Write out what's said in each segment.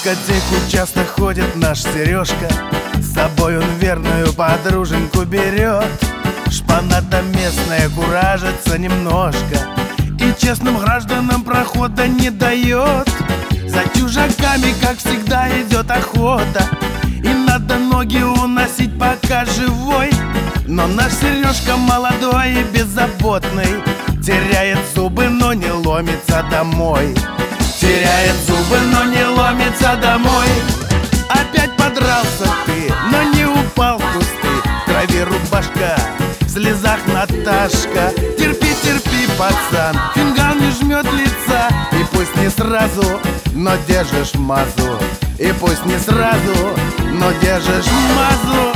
дискотеку часто ходит наш Сережка, с собой он верную подруженьку берет. Шпана-то местная куражится немножко и честным гражданам прохода не дает. За чужаками, как всегда, идет охота, и надо ноги уносить, пока живой. Но наш Сережка молодой и беззаботный теряет зубы, но не ломится домой. Теряет зубы, но не ломится домой. Опять подрался ты, но не упал в кусты. В крови рубашка, в слезах Наташка. Терпи, терпи, пацан, фингал не жмет лица. И пусть не сразу, но держишь мазу. И пусть не сразу, но держишь мазу.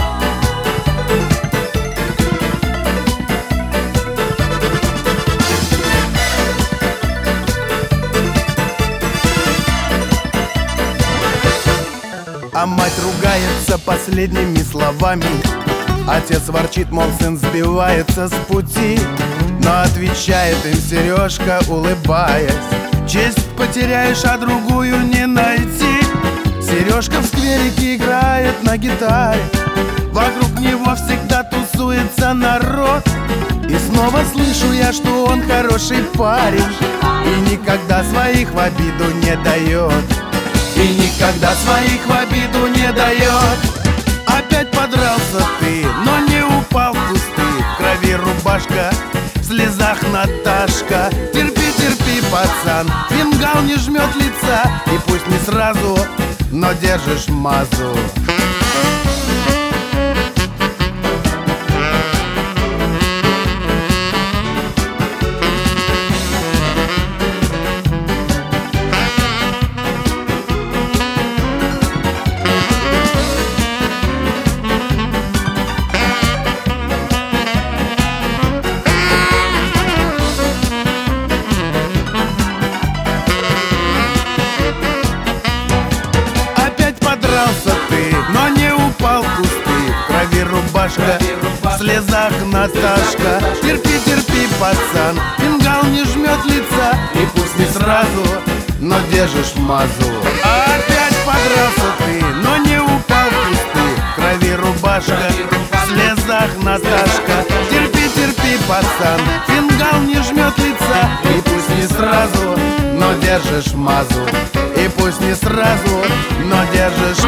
А мать ругается последними словами. Отец ворчит, мол, сын сбивается с пути. Но отвечает им Сережка, улыбаясь: честь потеряешь, а другую не найти. Сережка в скверике играет на гитаре, вокруг него всегда тусуется народ. И снова слышу я, что он хороший парень и никогда своих в обиду не дает. И никогда своих в обиду не дает. Опять подрался ты, но не упал в кусты. В крови рубашка, в слезах Наташка. Терпи, терпи, пацан, фингал не жмет лица. И пусть не сразу, но держишь мазу. Ты, но не упал в кусты. В крови рубашка, в слезах Наташка. Терпи, терпи, пацан, фингал не жмет лица. И пусть не сразу, но держишь мазу. Опять подрался ты, но не упал в кусты. В крови рубашка, в слезах Наташка. Терпи, терпи, пацан, фингал не жмет лица. И пусть не сразу, но держишь мазу. И пусть не сразу, но держишь